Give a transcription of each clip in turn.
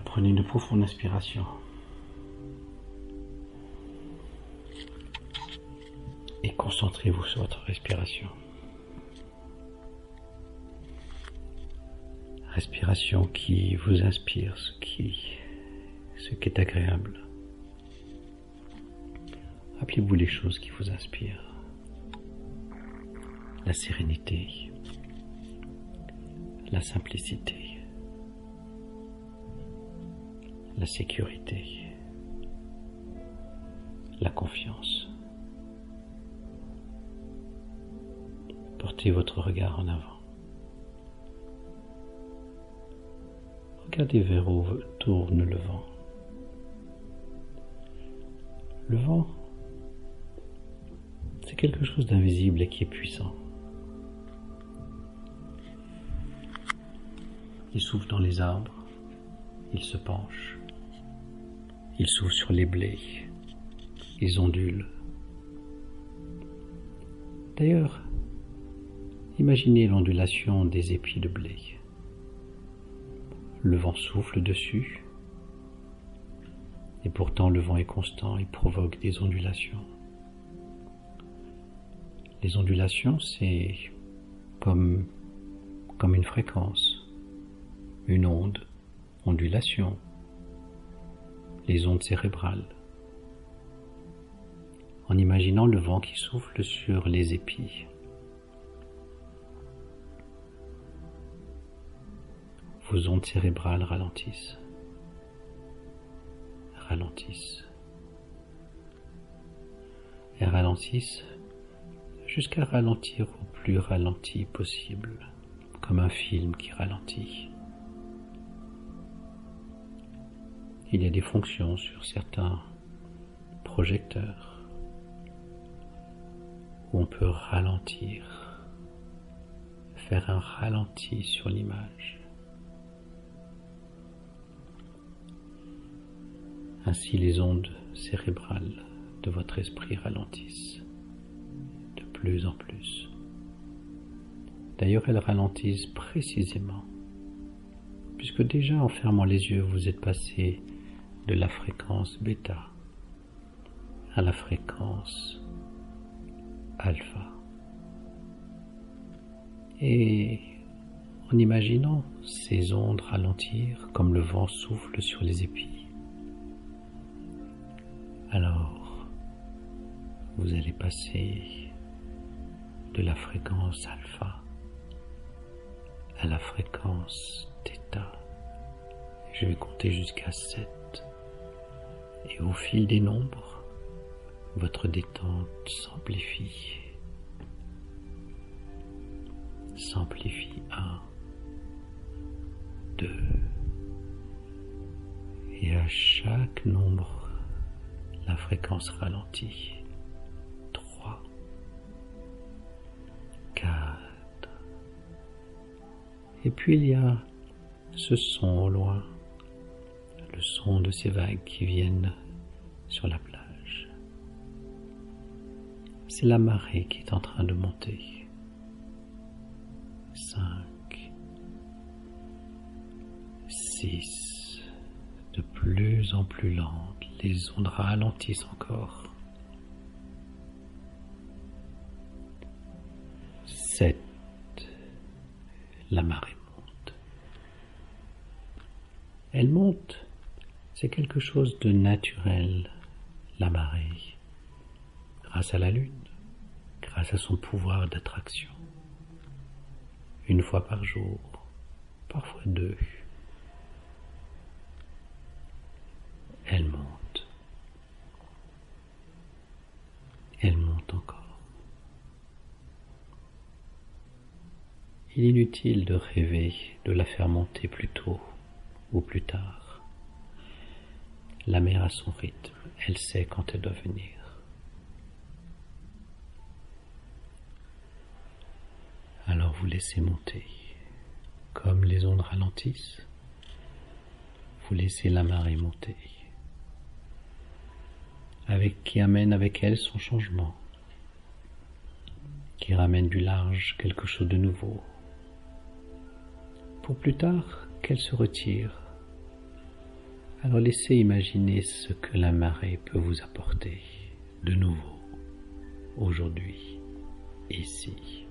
Prenez une profonde inspiration. Et concentrez-vous sur votre respiration. Respiration qui vous inspire ce qui est agréable. Rappelez-vous les choses qui vous inspirent. La sérénité, la simplicité, la sécurité, la confiance. Portez votre regard en avant. Regardez vers où tourne le vent. Le vent, c'est quelque chose d'invisible et qui est puissant. Il souffle dans les arbres, il se penche, il souffle sur les blés, ils ondulent. D'ailleurs, imaginez l'ondulation des épis de blé. Le vent souffle dessus, et pourtant le vent est constant, il provoque des ondulations. Les ondulations, c'est comme une fréquence, une onde, ondulation, les ondes cérébrales. En imaginant le vent qui souffle sur les épis, vos ondes cérébrales ralentissent, et ralentissent jusqu'à ralentir au plus ralenti possible, comme un film qui ralentit. Il y a des fonctions sur certains projecteurs où on peut ralentir, faire un ralenti sur l'image. Ainsi les ondes cérébrales de votre esprit ralentissent de plus en plus. D'ailleurs, elles ralentissent précisément, puisque déjà en fermant les yeux, vous êtes passé de la fréquence bêta à la fréquence alpha. Et en imaginant ces ondes ralentir comme le vent souffle sur les épis, alors vous allez passer de la fréquence alpha à la fréquence θ. Je vais compter jusqu'à 7. Et au fil des nombres, votre détente s'amplifie. 1, 2. Et à chaque nombre, la fréquence ralentit. 3, 4. Et puis il y a ce son au loin, le son de ces vagues qui viennent sur la plage. C'est la marée qui est en train de monter. 5, 6, de plus en plus lente, les ondes ralentissent encore. 7, la marée monte. Elle monte, c'est quelque chose de naturel, la marée, grâce à la lune, grâce à son pouvoir d'attraction. 1 fois par jour, parfois 2. Elle monte. Elle monte encore. Il est inutile de rêver de la faire monter plus tôt ou plus tard. La mer a son rythme, elle sait quand elle doit venir. Alors vous laissez monter. Comme les ondes ralentissent, vous laissez la marée monter, qui amène avec elle son changement, qui ramène du large quelque chose de nouveau, pour plus tard qu'elle se retire Alors laissez imaginer ce que la marée peut vous apporter de nouveau, aujourd'hui, ici.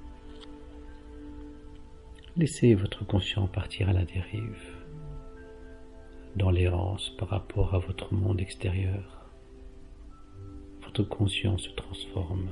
Laissez votre conscient partir à la dérive, dans l'errance par rapport à votre monde extérieur. Votre conscient se transforme.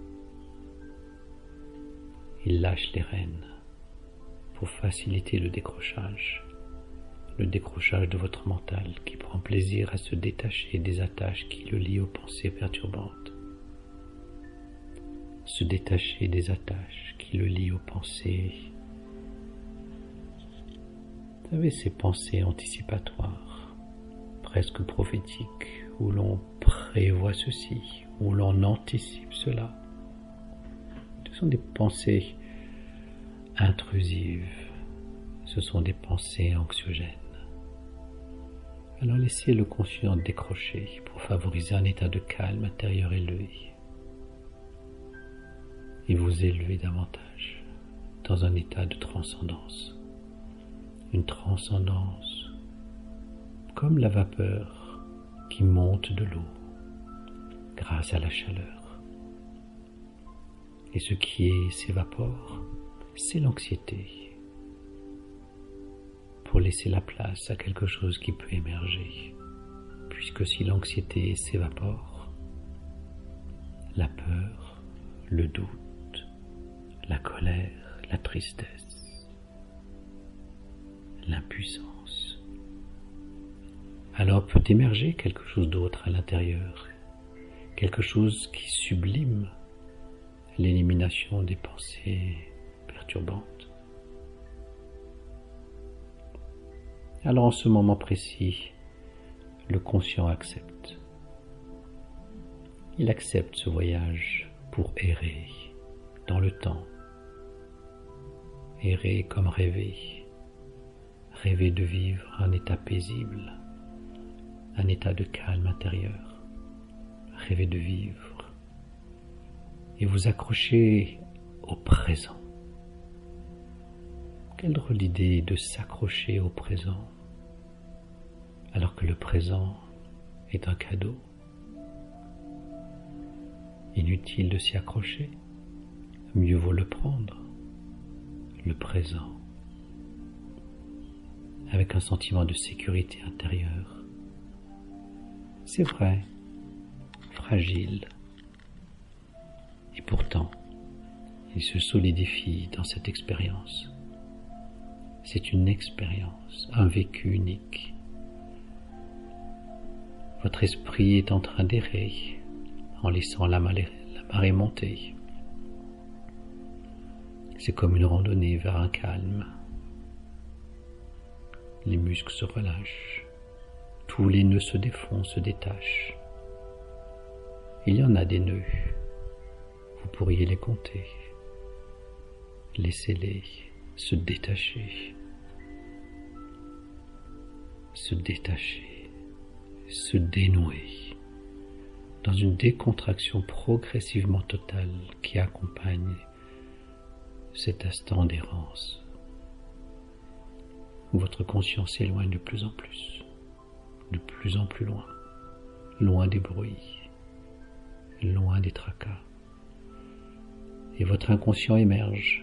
Il lâche les rênes pour faciliter le décrochage de votre mental qui prend plaisir à se détacher des attaches qui le lient aux pensées perturbantes. Se détacher des attaches qui le lient aux pensées. Vous savez, ces pensées anticipatoires, presque prophétiques, où l'on prévoit ceci, où l'on anticipe cela. Ce sont des pensées intrusives, ce sont des pensées anxiogènes. Alors laissez le conscient décrocher pour favoriser un état de calme intérieur élevé et vous élever davantage dans un état de transcendance. Une transcendance comme la vapeur qui monte de l'eau grâce à la chaleur. Et ce qui s'évapore, c'est l'anxiété, pour laisser la place à quelque chose qui peut émerger, puisque si l'anxiété s'évapore, la peur, le doute, la colère, la tristesse, l'impuissance, alors peut émerger quelque chose d'autre à l'intérieur, quelque chose qui sublime l'élimination des pensées perturbantes. Alors en ce moment précis, le conscient accepte. Il accepte ce voyage pour errer dans le temps. Errer comme rêver. Rêver de vivre un état paisible, un état de calme intérieur. Rêver de vivre et vous accrocher au présent. Quelle drôle d'idée de s'accrocher au présent, alors que le présent est un cadeau. Inutile de s'y accrocher, mieux vaut le prendre, le présent, avec un sentiment de sécurité intérieure. C'est vrai, fragile, et pourtant, il se solidifie dans cette expérience. C'est une expérience, un vécu unique. Votre esprit est en train d'errer en laissant la marée monter. C'est comme une randonnée vers un calme. Les muscles se relâchent, tous les nœuds se défont, se détachent. Il y en a des nœuds, vous pourriez les compter. Laissez-les se détacher, se dénouer dans une décontraction progressivement totale qui accompagne cet instant d'errance où votre conscience s'éloigne de plus en plus loin, loin des bruits, loin des tracas. Et votre inconscient émerge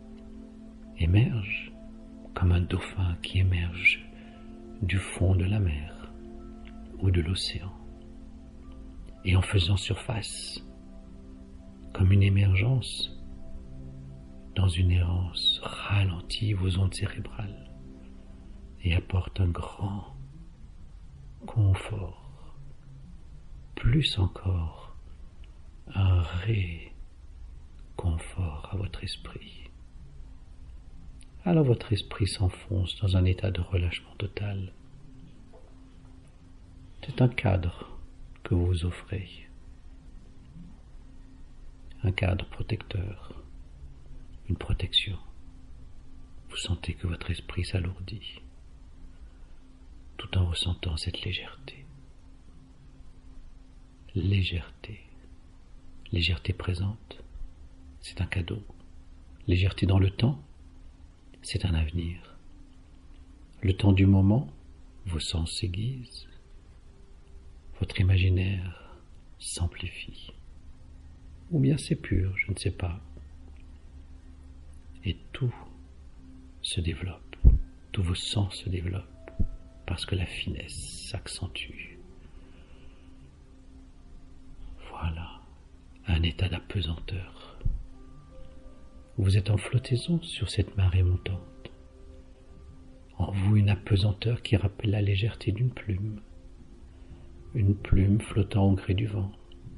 comme un dauphin qui émerge du fond de la mer ou de l'océan, et en faisant surface, comme une émergence, dans une errance ralentit vos ondes cérébrales et apporte un grand confort, plus encore un réconfort à votre esprit. Alors votre esprit s'enfonce dans un état de relâchement total. C'est un cadre que vous vous offrez, un cadre protecteur, une protection. Vous sentez que votre esprit s'alourdit, tout en ressentant cette légèreté. Légèreté présente, c'est un cadeau. Légèreté dans le temps, c'est un avenir. Le temps du moment, vos sens s'aiguisent, votre imaginaire s'amplifie, ou bien c'est pur, je ne sais pas. Et tout se développe, tous vos sens se développent, parce que la finesse s'accentue. Voilà, un état d'apesanteur. Vous êtes en flottaison sur cette marée montante. En vous, une apesanteur qui rappelle la légèreté d'une plume. Une plume flottant au gré du vent.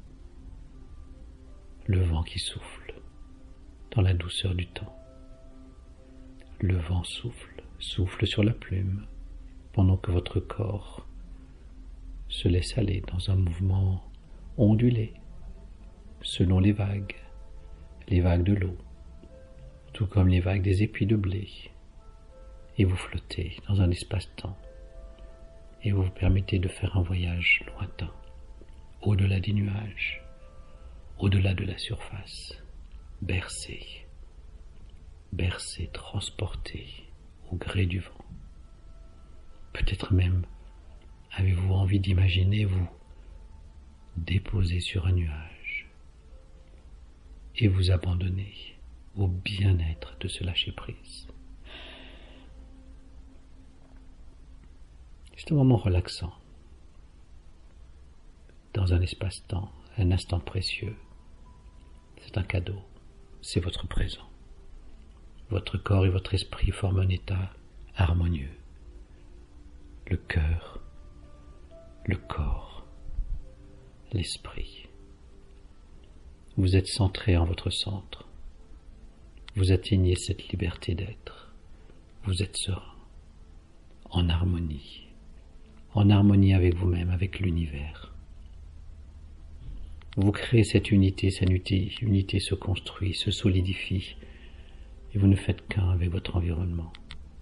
Le vent qui souffle dans la douceur du temps. Le vent souffle sur la plume, pendant que votre corps se laisse aller dans un mouvement ondulé, selon les vagues de l'eau, tout comme les vagues des épis de blé, et vous flottez dans un espace-temps, et vous vous permettez de faire un voyage lointain, au-delà des nuages, au-delà de la surface, bercé, transporté au gré du vent. Peut-être même avez-vous envie d'imaginer vous déposer sur un nuage et vous abandonner au bien-être de ce lâcher-prise. C'est un moment relaxant, dans un espace-temps, un instant précieux. C'est un cadeau, c'est votre présent. Votre corps et votre esprit forment un état harmonieux. Le cœur, le corps, l'esprit. Vous êtes centré en votre centre. Vous atteignez cette liberté d'être. Vous êtes serein, en harmonie avec vous-même, avec l'univers. Vous créez cette unité se construit, se solidifie, et vous ne faites qu'un avec votre environnement.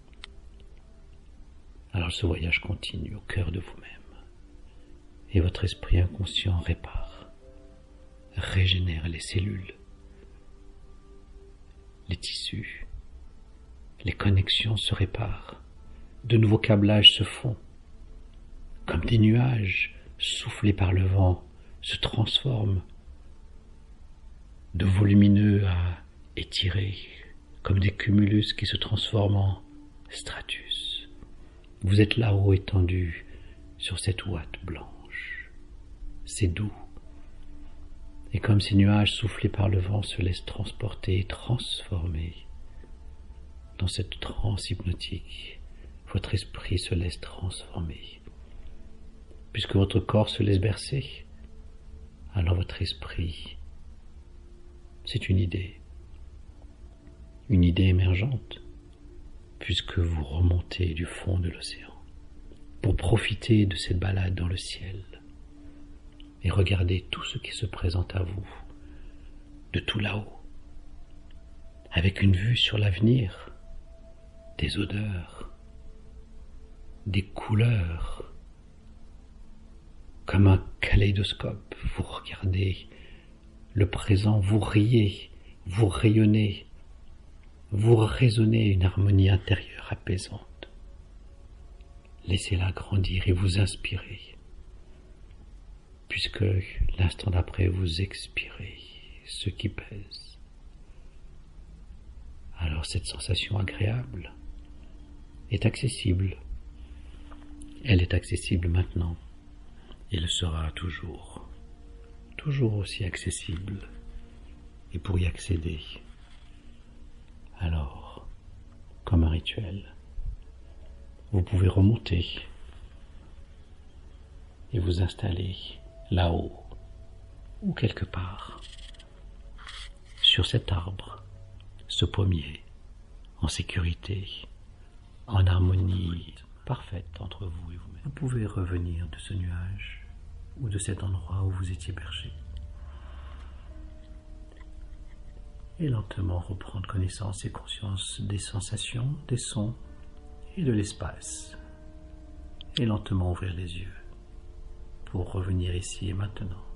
Alors ce voyage continue au cœur de vous-même, et votre esprit inconscient répare, régénère les cellules, les tissus, les connexions se réparent, de nouveaux câblages se font, comme des nuages soufflés par le vent se transforment de volumineux à étirés, comme des cumulus qui se transforment en stratus. Vous êtes là-haut étendu sur cette ouate blanche. C'est doux. Et comme ces nuages soufflés par le vent se laissent transporter et transformer dans cette transe hypnotique, votre esprit se laisse transformer. Puisque votre corps se laisse bercer, alors votre esprit, c'est une idée émergente, puisque vous remontez du fond de l'océan pour profiter de cette balade dans le ciel et regarder tout ce qui se présente à vous de tout là-haut, avec une vue sur l'avenir, des odeurs, des couleurs. Comme un kaléidoscope, vous regardez le présent, vous riez, vous rayonnez, vous résonnez une harmonie intérieure apaisante. Laissez-la grandir et vous inspirez, puisque l'instant d'après vous expirez ce qui pèse. Alors cette sensation agréable est accessible. Elle est accessible maintenant. Il sera toujours aussi accessible. Et pour y accéder, alors, comme un rituel, vous pouvez remonter et vous installer là-haut ou quelque part sur cet arbre, ce pommier, en sécurité, en harmonie parfaite entre vous et vous-même. Vous pouvez revenir de ce nuage ou de cet endroit où vous étiez perché et lentement reprendre connaissance et conscience des sensations, des sons et de l'espace, et lentement ouvrir les yeux pour revenir ici et maintenant.